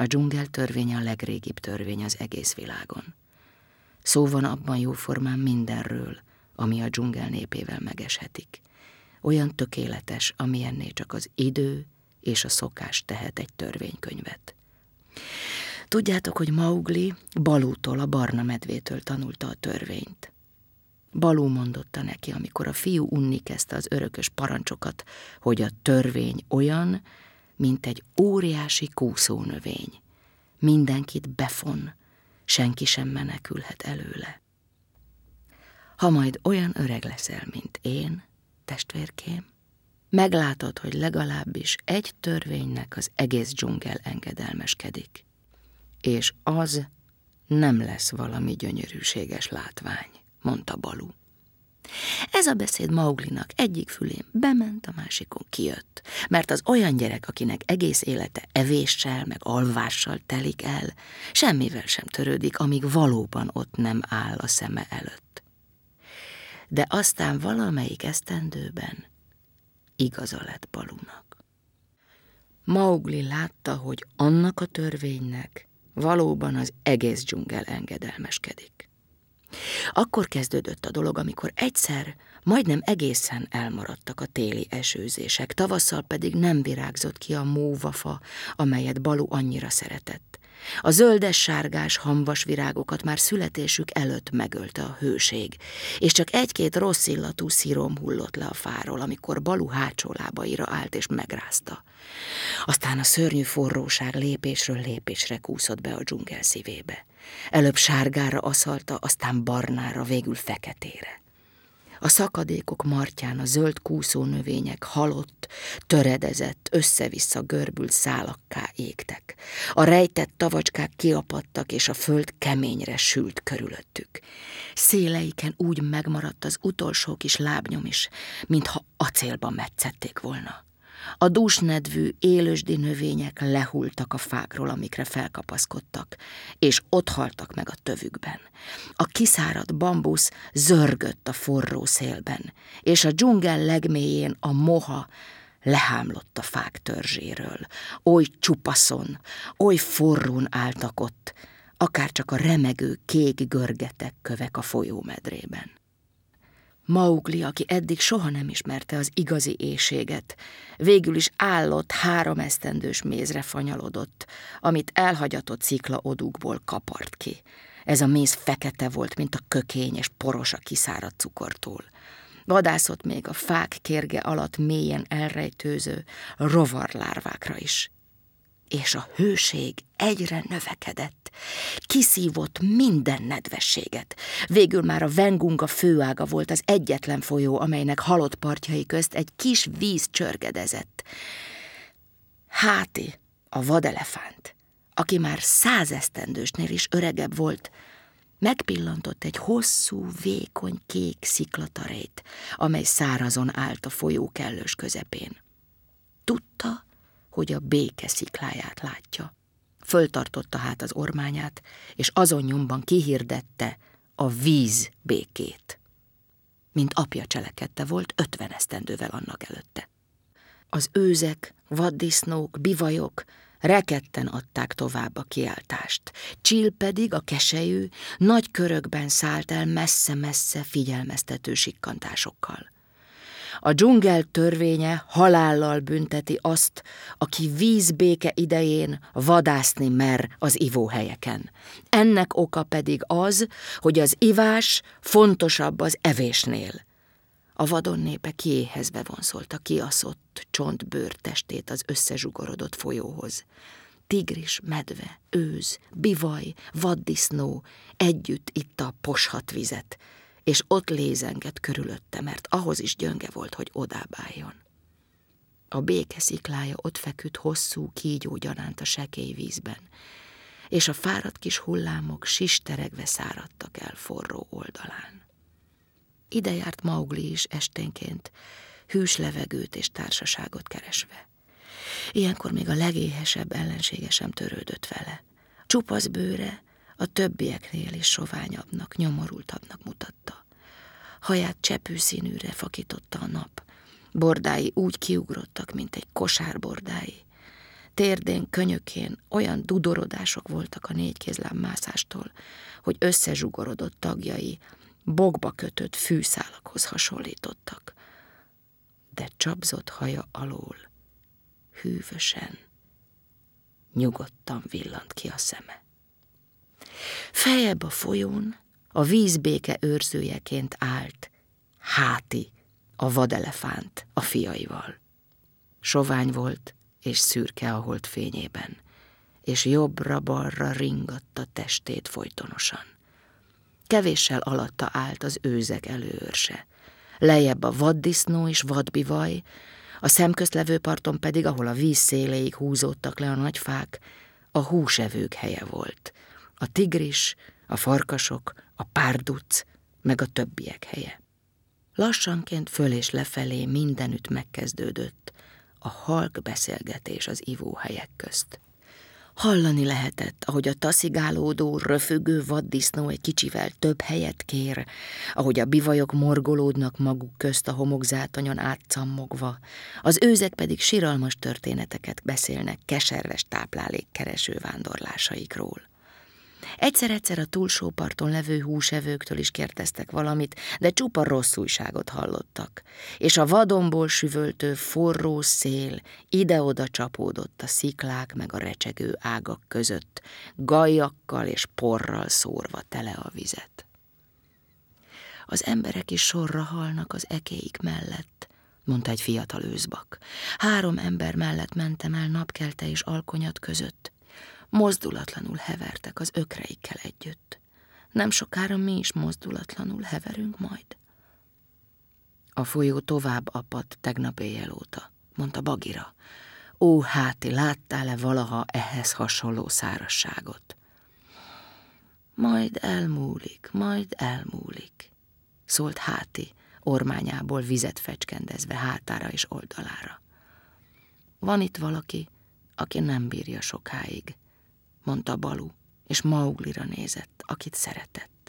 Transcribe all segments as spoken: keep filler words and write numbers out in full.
A dzsungel törvénye a legrégibb törvény az egész világon. Szó van abban jóformán mindenről, ami a dzsungel népével megeshetik. Olyan tökéletes, amilyenné csak az idő és a szokás tehet egy törvénykönyvet. Tudjátok, hogy Maugli Balútól, a barna medvétől tanulta a törvényt. Balú mondotta neki, amikor a fiú unni kezdte az örökös parancsokat, hogy a törvény olyan, mint egy óriási kúszónövény. Mindenkit befon, senki sem menekülhet előle. Ha majd olyan öreg leszel, mint én, testvérkém, meglátod, hogy legalábbis egy törvénynek az egész dzsungel engedelmeskedik, és az nem lesz valami gyönyörűséges látvány, mondta Balú. Ez a beszéd Mauglinak egyik fülén bement, a másikon kijött, mert az olyan gyerek, akinek egész élete evéssel, meg alvással telik el, semmivel sem törődik, amíg valóban ott nem áll a szeme előtt. De aztán valamelyik esztendőben igaza lett Balúnak. Maugli látta, hogy annak a törvénynek valóban az egész dzsungel engedelmeskedik. Akkor kezdődött a dolog, amikor egyszer majdnem egészen elmaradtak a téli esőzések, tavasszal pedig nem virágzott ki a móvafa, amelyet Balú annyira szeretett. A zöldes-sárgás hamvas virágokat már születésük előtt megölte a hőség, és csak egy-két rossz illatú szirom hullott le a fáról, amikor Balú hátsó lábaira állt és megrázta. Aztán a szörnyű forróság lépésről lépésre kúszott be a dzsungel szívébe. Előbb sárgára aszalta, aztán barnára, végül feketére. A szakadékok martján a zöld kúszó növények halott, töredezett, össze-vissza görbült szálakká égtek. A rejtett tavacskák kiapadtak, és a föld keményre sült körülöttük. Széleiken úgy megmaradt az utolsó kis lábnyom is, mintha acélba metszették volna. A dúsnedvű, élősdi növények lehultak a fákról, amikre felkapaszkodtak, és ott haltak meg a tövükben. A kiszáradt bambusz zörgött a forró szélben, és a dzsungel legmélyén a moha lehámlott a fák törzséről. Oly csupaszon, oly forrón álltak ott, akárcsak a remegő kék görgetek kövek a folyómedrében. Maugli, aki eddig soha nem ismerte az igazi éhséget, végül is állott három esztendős mézre fanyalodott, amit elhagyatott sziklaodúkból kapart ki. Ez a méz fekete volt, mint a kökény, és poros a kiszáradt cukortól. Vadászott még a fák kérge alatt mélyen elrejtőző rovarlárvákra is. És a hőség egyre növekedett, kiszívott minden nedvességet. Végül már a Vengunga főága volt az egyetlen folyó, amelynek halott partjai közt egy kis víz csörgedezett. Háti, a vadelefánt, aki már százesztendősnél is öregebb volt, megpillantott egy hosszú, vékony kék sziklatarét, amely szárazon állt a folyó kellős közepén. Tudta, hogy a béke szikláját látja. Föltartotta hát az ormányát, és azon nyomban kihirdette a víz békét. Mint apja cselekedte, volt ötven esztendővel annak előtte. Az őzek, vaddisznók, bivajok rekedten adták tovább a kiáltást. Csill pedig, a keselyű, nagy körökben szállt el messze-messze figyelmeztető sikkantásokkal. A dzsungel törvénye halállal bünteti azt, aki vízbéke idején vadászni mer az ivóhelyeken. Ennek oka pedig az, hogy az ivás fontosabb az evésnél. A vadon népe kiéhezve vonszolta kiaszott csontbőr testét az összezsugorodott folyóhoz. Tigris, medve, őz, bivaj, vaddisznó együtt itta a poshat vizet, és ott lézengett körülötte, mert ahhoz is gyönge volt, hogy odább álljon. A béke sziklája ott feküdt hosszú kígyó gyanánt a sekély vízben, és a fáradt kis hullámok sisteregve száradtak el forró oldalán. Ide járt Maugli is esténként, hűs levegőt és társaságot keresve. Ilyenkor még a legéhesebb ellensége sem törődött vele. Csupasz bőre a többieknél is soványabbnak, nyomorultabbnak mutatta. Haját csepőszínűre fakította a nap. Bordái úgy kiugrottak, mint egy kosár bordái. Térdén, könyökén olyan dudorodások voltak a négykézláb mászástól, hogy összezsugorodott tagjai bokba kötött fűszálakhoz hasonlítottak. De csapzott haja alól hűvösen, nyugodtan villant ki a szeme. Feljebb a folyón a vízbéke őrzőjeként állt Háti, a vadelefánt a fiaival. Sovány volt és szürke a hold fényében, és jobbra-balra ringatta testét folytonosan. Kevéssel alatta állt az őzek előőrse, lejjebb a vaddisznó és vadbivaj, a szemközlevő parton pedig, ahol a víz széléig húzódtak le a nagy fák, a húsevők helye volt, a tigris, a farkasok, a párduc, meg a többiek helye. Lassanként föl és lefelé mindenütt megkezdődött a halk beszélgetés az ivóhelyek közt. Hallani lehetett, ahogy a taszigálódó, röfögő vaddisznó egy kicsivel több helyet kér, ahogy a bivajok morgolódnak maguk közt a homokzátonyon átcammogva, az őzek pedig siralmas történeteket beszélnek keserves táplálékkereső vándorlásaikról. Egyszer-egyszer a túlsó parton levő húsevőktől is kérdeztek valamit, de csupa rossz újságot hallottak, és a vadonból süvöltő forró szél ide-oda csapódott a sziklák meg a recsegő ágak között, gajjakkal és porral szórva tele a vizet. Az emberek is sorra halnak az ekéik mellett, mondta egy fiatal őszbak. Három ember mellett mentem el napkelte és alkonyat között. Mozdulatlanul hevertek az ökreikkel együtt. Nem sokára mi is mozdulatlanul heverünk majd. A folyó tovább apadt tegnap éjjel óta, mondta Bagira. Ó, Háti, láttál-e valaha ehhez hasonló szárazságot? Majd elmúlik, majd elmúlik, szólt Háti, ormányából vizet fecskendezve hátára és oldalára. Van itt valaki, aki nem bírja sokáig, mondta Balú, és Mauglira nézett, akit szeretett.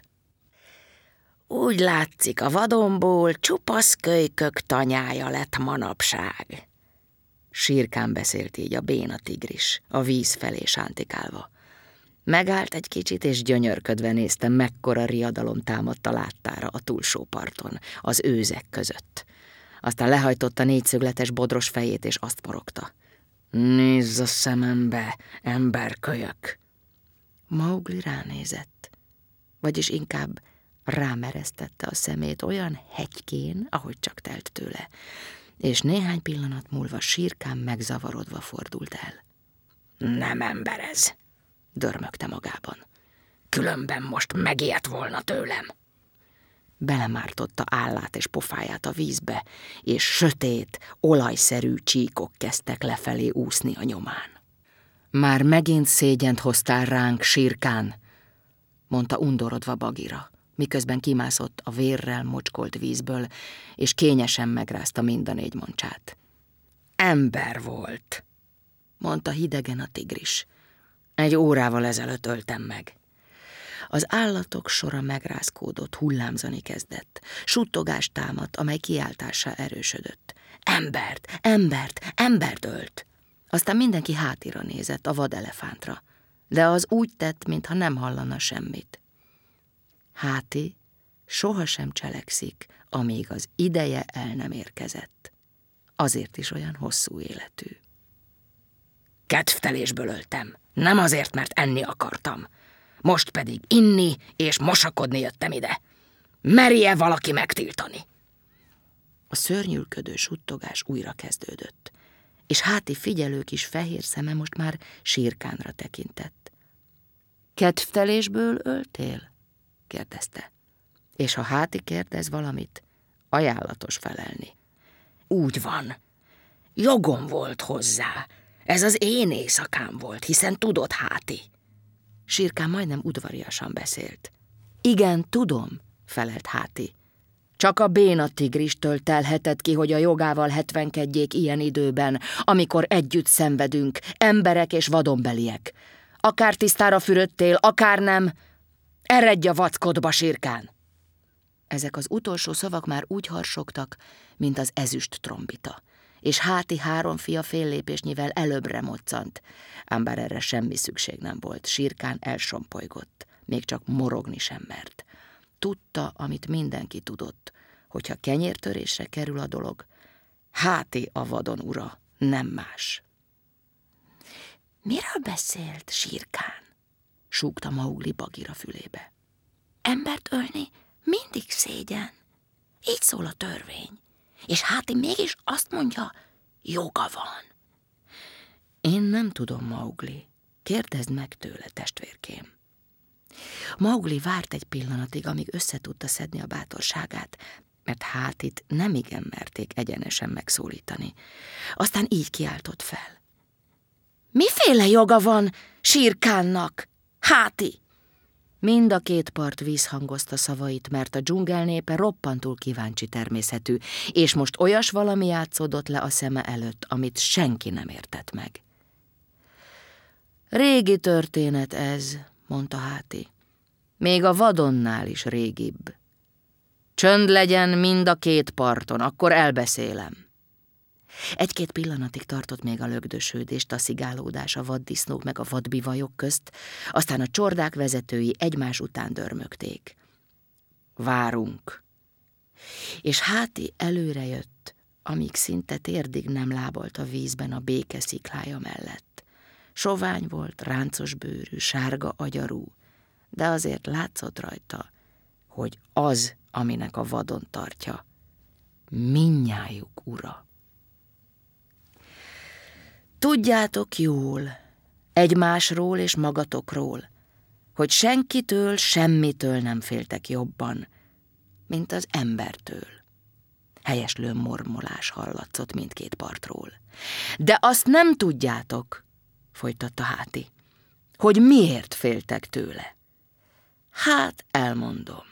Úgy látszik, a vadonból csupasz kölykök tanyája lett manapság. Sírkán beszélt így a béna tigris, a víz felé sántikálva. Megállt egy kicsit, és gyönyörködve nézte, mekkora riadalom támadta láttára a túlsó parton, az őzek között. Aztán lehajtotta négyszögletes bodros fejét, és azt morogta. Nézz a szemembe, emberkölyök! Maugli ránézett, vagyis inkább rámeresztette a szemét olyan hegykén, ahogy csak telt tőle, és néhány pillanat múlva Sírkán megzavarodva fordult el. Nem ember ez, dörmögte magában. Különben most megijedt volna tőlem. Belemártotta állát és pofáját a vízbe, és sötét, olajszerű csíkok kezdtek lefelé úszni a nyomán. Már megint szégyent hoztál ránk, Sírkán, mondta undorodva Bagira, miközben kimászott a vérrel mocskolt vízből, és kényesen megrázta mind a négy mancsát. Ember volt, mondta hidegen a tigris. Egy órával ezelőtt öltem meg. Az állatok sora megrázkódott, hullámzani kezdett. Suttogás támadt, amely kiáltással erősödött. Embert, embert, embert ölt! Aztán mindenki hátira nézett, a vadelefántra, de az úgy tett, mintha nem hallana semmit. Háti sohasem cselekszik, amíg az ideje el nem érkezett. Azért is olyan hosszú életű. Kedvtelésből öltem, nem azért, mert enni akartam. Most pedig inni és mosakodni jöttem ide. Merje valaki megtiltani? A szörnyűködő suttogás újra kezdődött, és Háti figyelő kis fehér szeme most már Sírkánra tekintett. Kedvtelésből öltél? kérdezte. És ha Háti kérdez valamit, ajánlatos felelni. Úgy van. Jogom volt hozzá. Ez az én éjszakám volt, hiszen tudod, Háti. Sírkán majdnem udvariasan beszélt. Igen, tudom, felelt Háti. Csak a béna tigristől telhetett ki, hogy a jogával hetvenkedjék ilyen időben, amikor együtt szenvedünk, emberek és vadonbeliek. Akár tisztára fürödtél, akár nem, eredj a vackodba, Sírkán! Ezek az utolsó szavak már úgy harsogtak, mint az ezüst trombita, és Háti három fia fél lépésnyivel előbbre moccant, ám bár erre semmi szükség nem volt. Sírkán elsompolygott, még csak morogni sem mert. Tudta, amit mindenki tudott, hogyha kenyértörésre kerül a dolog, Háti a vadon ura, nem más. Miről beszélt Sírkán? Súgta Maugli Bagira fülébe. Embert ölni mindig szégyen. Így szól a törvény. És Háti mégis azt mondja, joga van. Én nem tudom, Maugli. Kérdezd meg tőle, testvérkém. Maugli várt egy pillanatig, amíg össze tudta szedni a bátorságát, mert Hátit nemigen merték egyenesen megszólítani. Aztán így kiáltott fel. Miféle joga van Sírkánnak, Háti? Mind a két part vízhangozta szavait, mert a dzsungel népe roppantul kíváncsi természetű, és most olyas valami játszódott le a szeme előtt, amit senki nem értett meg. Régi történet ez, mondta Háti. Még a vadonnál is régibb. Csönd legyen mind a két parton, akkor elbeszélem. Egy-két pillanatig tartott még a lögdösődés, taszigálódás a vaddisznók meg a vadbivajok közt, aztán a csordák vezetői egymás után dörmögték. Várunk. És Háti előre jött, amíg szinte térdig nem lábolt a vízben a béke sziklája mellett. Sovány volt, ráncos bőrű, sárga agyarú, de azért látszott rajta, hogy az, aminek a vadon tartja, mindnyájuk ura. Tudjátok jól, egymásról és magatokról, hogy senkitől, semmitől nem féltek jobban, mint az embertől. Helyeslő mormolás hallatszott mindkét partról. De azt nem tudjátok, folytatta Háti, hogy miért féltek tőle. Hát elmondom.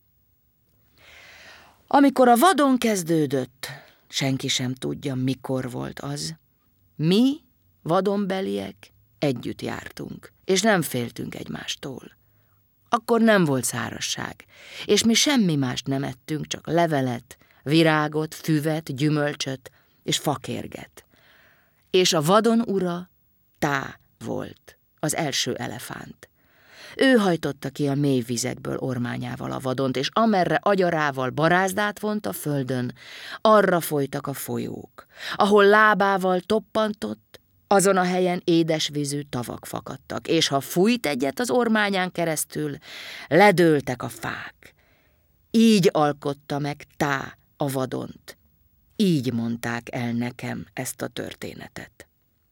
Amikor a vadon kezdődött, senki sem tudja, mikor volt az, mi, vadonbeliek, együtt jártunk, és nem féltünk egymástól. Akkor nem volt szárazság, és mi semmi mást nem ettünk, csak levelet, virágot, füvet, gyümölcsöt és fakérget. És a vadon ura Tá volt, az első elefánt. Ő hajtotta ki a mély vizekből ormányával a vadont, és amerre agyarával barázdát vont a földön, arra folytak a folyók. Ahol lábával toppantott, azon a helyen édesvízű tavak fakadtak, és ha fújt egyet az ormányán keresztül, ledőltek a fák. Így alkotta meg Tá a vadont. Így mondták el nekem ezt a történetet.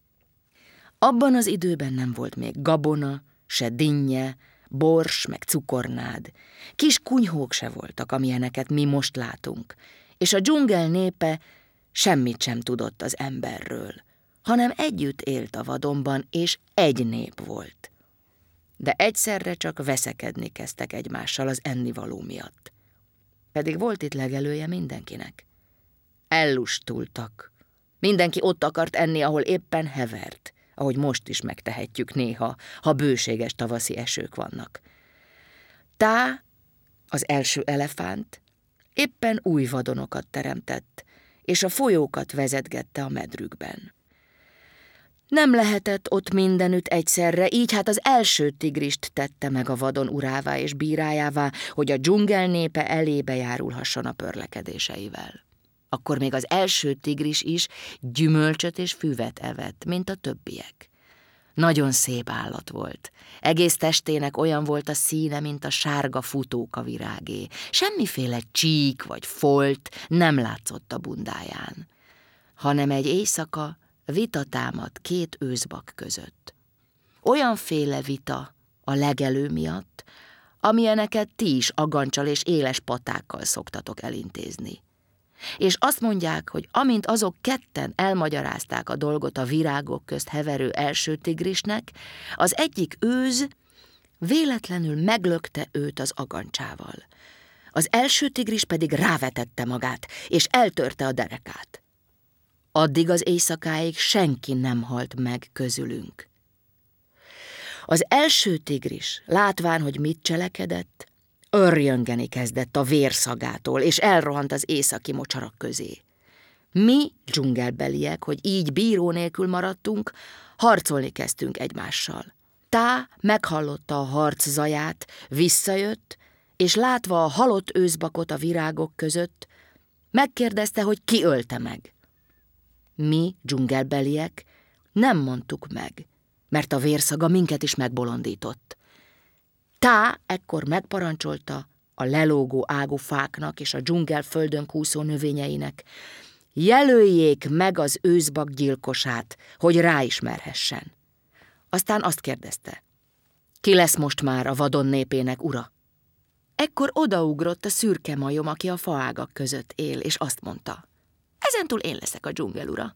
Abban az időben nem volt még gabona, se dinnye, bors, meg cukornád. Kis kunyhók se voltak, amilyeneket mi most látunk, és a dzsungel népe semmit sem tudott az emberről, hanem együtt élt a vadonban, és egy nép volt. De egyszerre csak veszekedni kezdtek egymással az ennivaló miatt. Pedig volt itt legelője mindenkinek. Ellustultak. Mindenki ott akart enni, ahol éppen hevert, ahogy most is megtehetjük néha, ha bőséges tavaszi esők vannak. Tá, az első elefánt, éppen új vadonokat teremtett, és a folyókat vezetgette a medrükben. Nem lehetett ott mindenütt egyszerre, így hát az első tigrist tette meg a vadon urává és bírájává, hogy a dzsungel népe elébe járulhasson a pörlekedéseivel. Akkor még az első tigris is gyümölcsöt és füvet evett, mint a többiek. Nagyon szép állat volt. Egész testének olyan volt a színe, mint a sárga futóka virágé. Semmiféle csík vagy folt nem látszott a bundáján, hanem egy éjszaka vita támadt két őszbak között. Olyanféle vita a legelő miatt, amilyeneket ti is agancsal és éles patákkal szoktatok elintézni. És azt mondják, hogy amint azok ketten elmagyarázták a dolgot a virágok közt heverő első tigrisnek, az egyik őz véletlenül meglökte őt az agancsával. Az első tigris pedig rávetette magát, és eltörte a derekát. Addig az éjszakáig senki nem halt meg közülünk. Az első tigris, látván, hogy mit cselekedett, örjöngeni kezdett a vérszagától, és elrohant az északi mocsarak közé. Mi, dzsungelbeliek, hogy így bíró nélkül maradtunk, harcolni kezdtünk egymással. Tá meghallotta a harc zaját, visszajött, és látva a halott őszbakot a virágok között, megkérdezte, hogy ki ölte meg. Mi, dzsungelbeliek, nem mondtuk meg, mert a vérszaga minket is megbolondított. Tá ekkor megparancsolta a lelógó ágú fáknak és a dzsungel földön kúszó növényeinek, jelöljék meg az őszbak gyilkosát, hogy ráismerhessen. Aztán azt kérdezte, ki lesz most már a vadon népének ura? Ekkor odaugrott a szürke majom, aki a faágak között él, és azt mondta, ezentúl én leszek a dzsungel ura.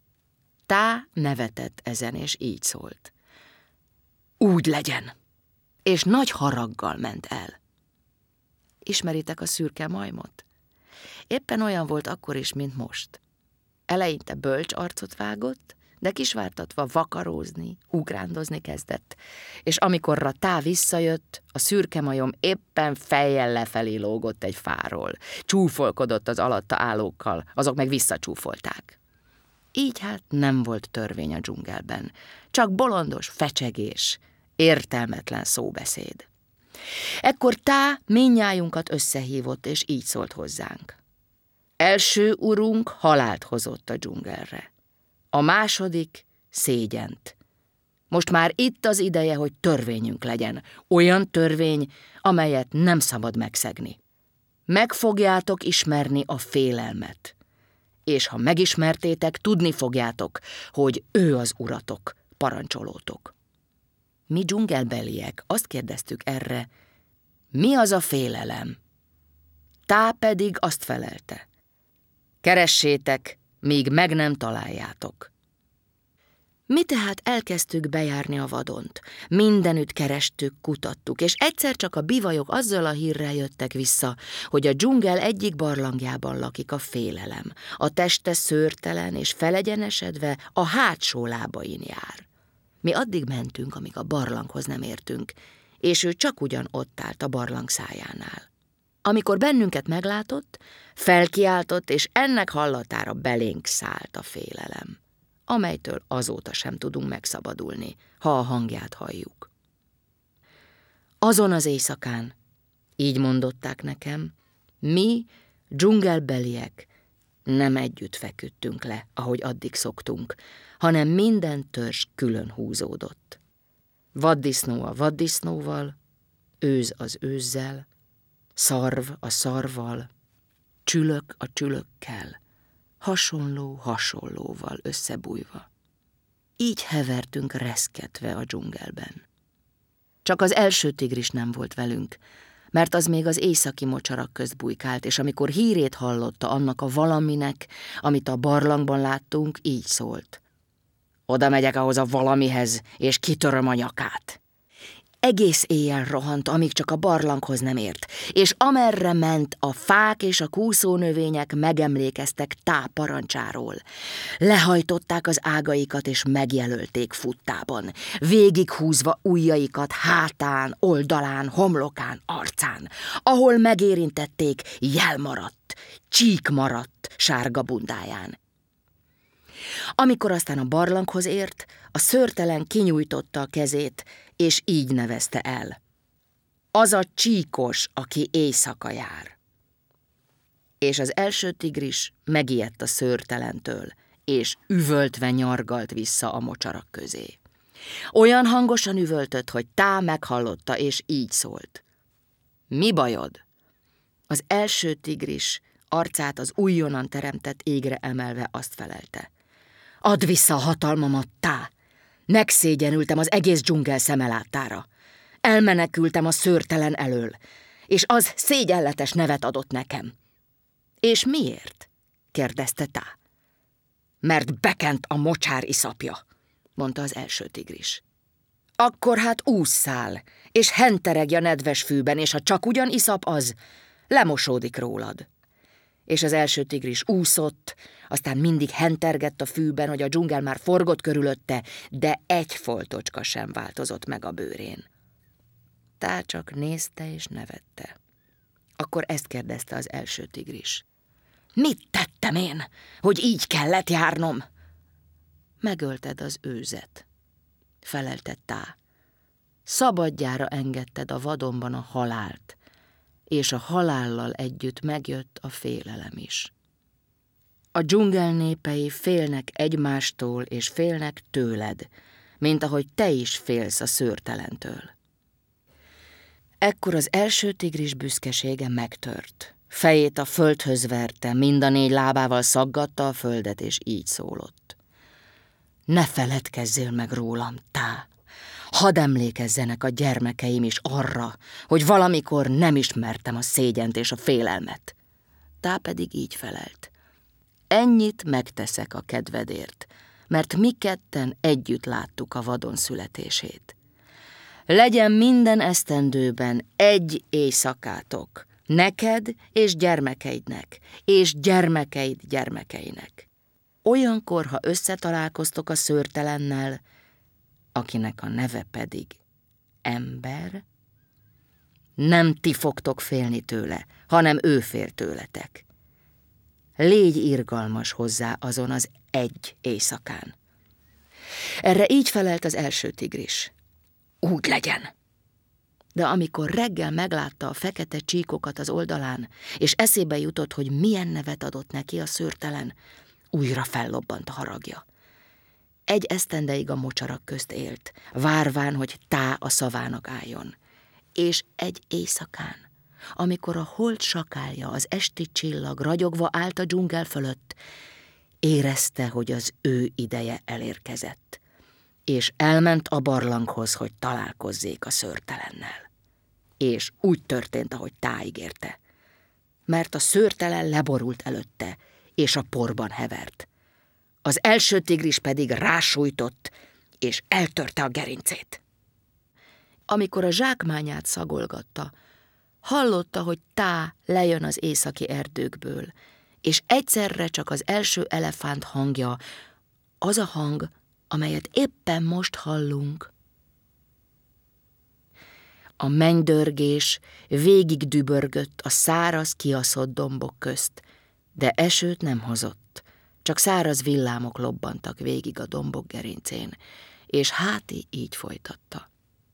Tá nevetett ezen, és így szólt. Úgy legyen! És nagy haraggal ment el. Ismeritek a szürke majmot? Éppen olyan volt akkor is, mint most. Eleinte bölcs arcot vágott, de kisvártatva vakarózni, ugrándozni kezdett, és amikorra Tá visszajött, a szürke majom éppen fejjel lefelé lógott egy fáról. Csúfolkodott az alatta állókkal, azok meg visszacsúfolták. Így hát nem volt törvény a dzsungelben, csak bolondos fecsegés, értelmetlen szóbeszéd. Ekkor Tá mindnyájunkat összehívott, és így szólt hozzánk. Első urunk halált hozott a dzsungelre. A második szégyent. Most már itt az ideje, hogy törvényünk legyen, olyan törvény, amelyet nem szabad megszegni. Meg fogjátok ismerni a félelmet, és ha megismertétek, tudni fogjátok, hogy ő az uratok, parancsolótok. Mi dzsungelbeliek azt kérdeztük erre, mi az a félelem? Tá pedig azt felelte, keressétek, míg meg nem találjátok. Mi tehát elkezdtük bejárni a vadont, mindenütt kerestük, kutattuk, és egyszer csak a bivajok azzal a hírrel jöttek vissza, hogy a dzsungel egyik barlangjában lakik a félelem, a teste szőrtelen és felegyenesedve a hátsó lábain jár. Mi addig mentünk, amíg a barlanghoz nem értünk, és ő csak ugyan ott állt a barlang szájánál. Amikor bennünket meglátott, felkiáltott, és ennek hallatára belénk szállt a félelem, amelytől azóta sem tudunk megszabadulni, ha a hangját halljuk. Azon az éjszakán, így mondották nekem, mi, dzsungelbeliek, nem együtt feküdtünk le, ahogy addig szoktunk, hanem minden törzs külön húzódott. Vaddisznó a vaddisznóval, őz az őzzel, szarv a szarvval, csülök a csülökkel, hasonló hasonlóval összebújva. Így hevertünk reszketve a dzsungelben. Csak az első tigris nem volt velünk, mert az még az északi mocsarak közt bujkált, és amikor hírét hallotta annak a valaminek, amit a barlangban láttunk, így szólt. Oda megyek ahhoz a valamihez, és kitöröm a nyakát. Egész éjjel rohant, amíg csak a barlanghoz nem ért, és amerre ment, a fák és a kúszónövények megemlékeztek Tá parancsáról. Lehajtották az ágaikat, és megjelölték futtában, végighúzva ujjaikat hátán, oldalán, homlokán, arcán. Ahol megérintették, jel maradt, csík maradt sárga bundáján. Amikor aztán a barlanghoz ért, a szőrtelen kinyújtotta a kezét, és így nevezte el. Az a csíkos, aki éjszaka jár. És az első tigris megijedt a szőrtelentől, és üvöltve nyargalt vissza a mocsarak közé. Olyan hangosan üvöltött, hogy Tá meghallotta, és így szólt. Mi bajod? Az első tigris arcát az újonnan teremtett égre emelve azt felelte. Add vissza a hatalmamat, Tá! Megszégyenültem az egész dzsungel szemelátára. Elmenekültem a szőrtelen elől, és az szégyenletes nevet adott nekem. És miért? Kérdezte Tá. Mert bekent a mocsár iszapja, mondta az első tigris. Akkor hát ússzál, és henteregj a nedves fűben, és ha csak ugyan iszap az, lemosódik rólad. És az első tigris úszott, aztán mindig hentergett a fűben, hogy a dzsungel már forgott körülötte, de egy foltocska sem változott meg a bőrén. Tá csak nézte és nevette. Akkor ezt kérdezte az első tigris. Mit tettem én, hogy így kellett járnom? Megölted az őzet, felelte Tá. Szabadjára engedted a vadonban a halált, és a halállal együtt megjött a félelem is. A dzsungel népei félnek egymástól és félnek tőled, mint ahogy te is félsz a szőrtelentől. Ekkor az első tigris büszkesége megtört. Fejét a földhöz verte, mind a négy lábával szaggatta a földet, és így szólott. Ne feledkezzél meg rólam, Tá! Hadd emlékezzenek a gyermekeim is arra, hogy valamikor nem ismertem a szégyent és a félelmet. Tá pedig így felelt. Ennyit megteszek a kedvedért, mert mi ketten együtt láttuk a vadon születését. Legyen minden esztendőben egy éjszakátok, neked és gyermekeidnek, és gyermekeid gyermekeinek. Olyankor, ha összetalálkoztok a szőrtelennel, akinek a neve pedig ember, nem ti fogtok félni tőle, hanem ő fél tőletek. Légy irgalmas hozzá azon az egy éjszakán. Erre így felelt az első tigris. Úgy legyen. De amikor reggel meglátta a fekete csíkokat az oldalán, és eszébe jutott, hogy milyen nevet adott neki a szőrtelen, újra fellobbant a haragja. Egy esztendeig a mocsarak közt élt, várván, hogy Tá a szavának álljon. És egy éjszakán, amikor a hold sakálja, az esti csillag ragyogva állt a dzsungel fölött, érezte, hogy az ő ideje elérkezett, és elment a barlanghoz, hogy találkozzék a szőrtelennel. És úgy történt, ahogy Tá ígérte, mert a szőrtelen leborult előtte, és a porban hevert. Az első tigris pedig rásújtott, és eltörte a gerincét. Amikor a zsákmányát szagolgatta, hallotta, hogy Tá lejön az északi erdőkből, és egyszerre csak az első elefánt hangja, az a hang, amelyet éppen most hallunk. A mennydörgés végig dübörgött a száraz, kiaszott dombok közt, de esőt nem hozott, csak száraz villámok lobbantak végig a dombok gerincén, és Háti így folytatta.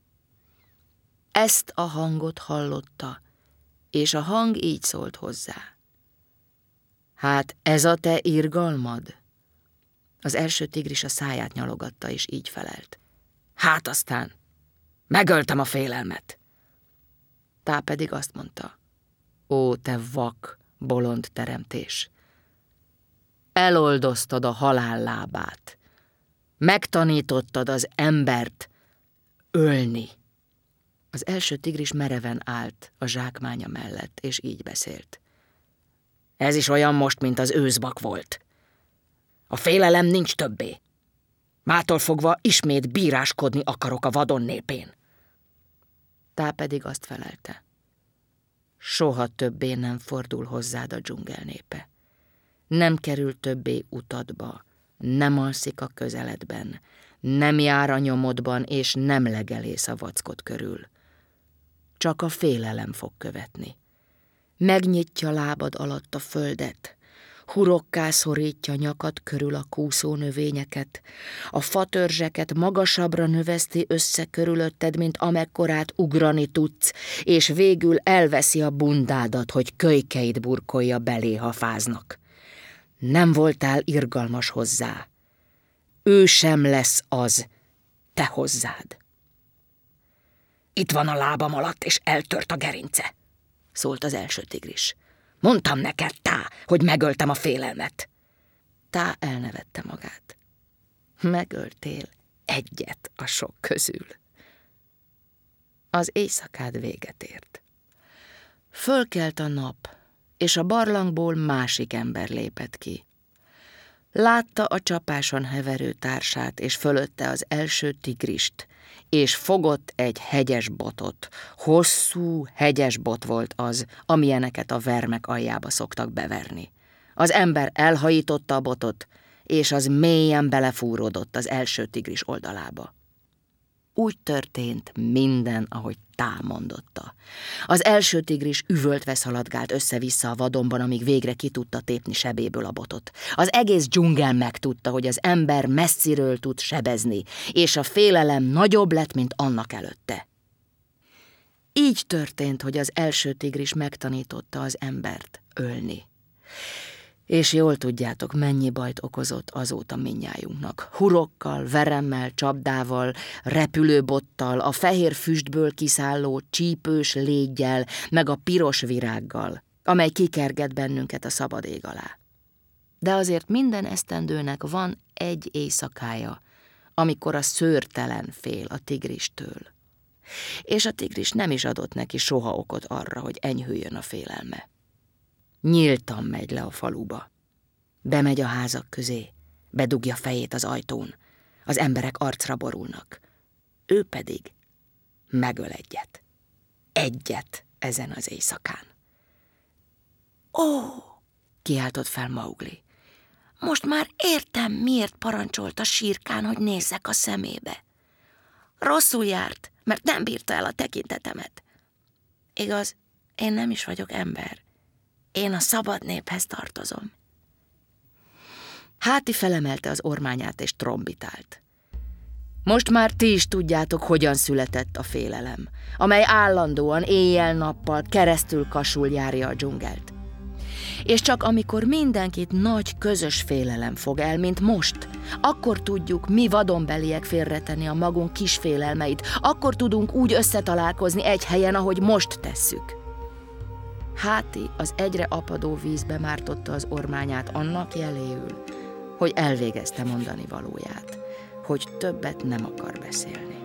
Ezt a hangot hallotta, és a hang így szólt hozzá. Hát ez a te irgalmad? Az első tigris a száját nyalogatta, és így felelt. Hát aztán, megöltem a félelmet. Tá pedig azt mondta. Ó, te vak, bolond teremtés! Eloldoztad a halál lábát. Megtanítottad az embert ölni. Az első tigris mereven állt a zsákmánya mellett, és így beszélt. Ez is olyan most, mint az őszbak volt. A félelem nincs többé. Mától fogva ismét bíráskodni akarok a vadon népén. Tá pedig azt felelte. Soha többé nem fordul hozzád a dzsungel népe. Nem kerül többé utadba, nem alszik a közeledben, nem jár a nyomodban, és nem legelész a vackod körül. Csak a félelem fog követni. Megnyitja lábad alatt a földet, hurokká szorítja nyakad körül a kúszó növényeket, a fatörzseket magasabbra növeszti össze körülötted, mint amekkorát ugrani tudsz, és végül elveszi a bundádat, hogy kölykeid burkolja belé, ha fáznak. Nem voltál irgalmas hozzá. Ő sem lesz az, te hozzád. Itt van a lábam alatt, és eltört a gerince, szólt az első tigris. Mondtam neked, Tá, hogy megöltem a félelmet. Tá elnevette magát. Megöltél egyet a sok közül. Az éjszakád véget ért. Fölkelt a nap, és a barlangból másik ember lépett ki. Látta a csapáson heverő társát, és fölötte az első tigrist, és fogott egy hegyes botot. Hosszú, hegyes bot volt az, amilyeneket a vermek aljába szoktak beverni. Az ember elhajította a botot, és az mélyen belefúródott az első tigris oldalába. úgy történt minden, ahogy Tá mondotta. Az első tigris üvöltve szaladgált össze-vissza a vadonban, amíg végre ki tudta tépni sebéből a botot. Az egész dzsungel megtudta, hogy az ember messziről tud sebezni, és a félelem nagyobb lett, mint annak előtte. Így történt, hogy az első tigris megtanította az embert ölni. És jól tudjátok, mennyi bajt okozott azóta mindnyájunknak. Hurokkal, veremmel, csapdával, repülőbottal, a fehér füstből kiszálló csípős légyel, meg a piros virággal, amely kikerget bennünket a szabad ég alá. De azért minden esztendőnek van egy éjszakája, amikor a szőrtelen fél a tigristől. És a tigris nem is adott neki soha okot arra, hogy enyhüljön a félelme. Nyíltan megy le a faluba. Bemegy a házak közé, bedugja fejét az ajtón. Az emberek arcra borulnak. Ő pedig megöl egyet. Egyet ezen az éjszakán. Ó, kiáltott fel Maugli. Most már értem, miért parancsolt a sírkán, hogy nézzek a szemébe. Rosszul járt, mert nem bírta el a tekintetemet. Igaz, én nem is vagyok ember. Én a szabad néphez tartozom. Háti felemelte az ormányát és trombitált. Most már ti is tudjátok, hogyan született a félelem, amely állandóan éjjel-nappal keresztül kasul járja a dzsungelt. És csak amikor mindenkit nagy közös félelem fog el, mint most, akkor tudjuk mi vadonbeliek félretenni a magunk kis félelmeit, akkor tudunk úgy összetalálkozni egy helyen, ahogy most tesszük. Háti az egyre apadó vízbe mártotta az ormányát annak jeléül, hogy elvégezte mondani valóját, hogy többet nem akar beszélni.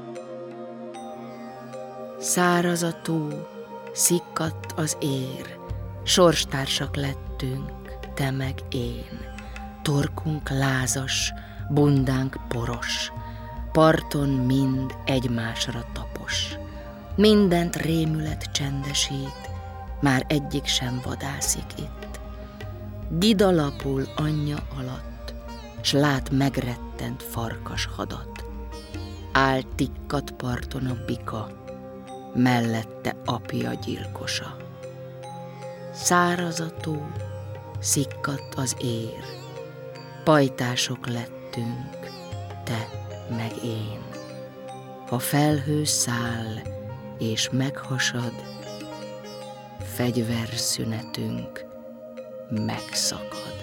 Száraz a tó, szikkadt az ér, sorstársak lettünk, te meg én. Torkunk lázas, bundánk poros, parton mind egymásra tapos. Mindent rémület csendesít, már egyik sem vadászik itt. Dida lapul anyja alatt, s lát megrettent farkas hadat. Áll tikkat parton a bika, mellette apja gyilkosa. Száraz a tó, szikkadt az ér, pajtások lettünk, te meg én. Ha felhő száll és meghasad, fegyverszünetünk megszakad.